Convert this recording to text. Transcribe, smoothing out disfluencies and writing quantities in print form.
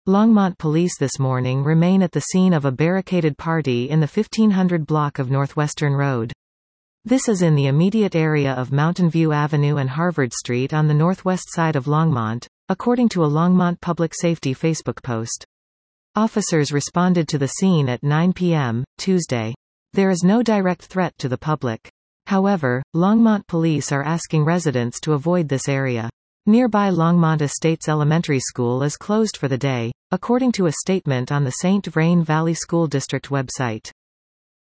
Longmont police this morning remain at the scene of a barricaded party in the 1500 block of Northwestern Road. This is in the immediate area of Mountain View Avenue and Harvard Street on the northwest side of Longmont, according to a Longmont Public Safety Facebook post. Officers responded to the scene at 9 p.m., Tuesday. There is no direct threat to the public. However, Longmont police are asking residents to avoid this area. Nearby Longmont Estates Elementary School is closed for the day, according to a statement on the St. Vrain Valley School District website.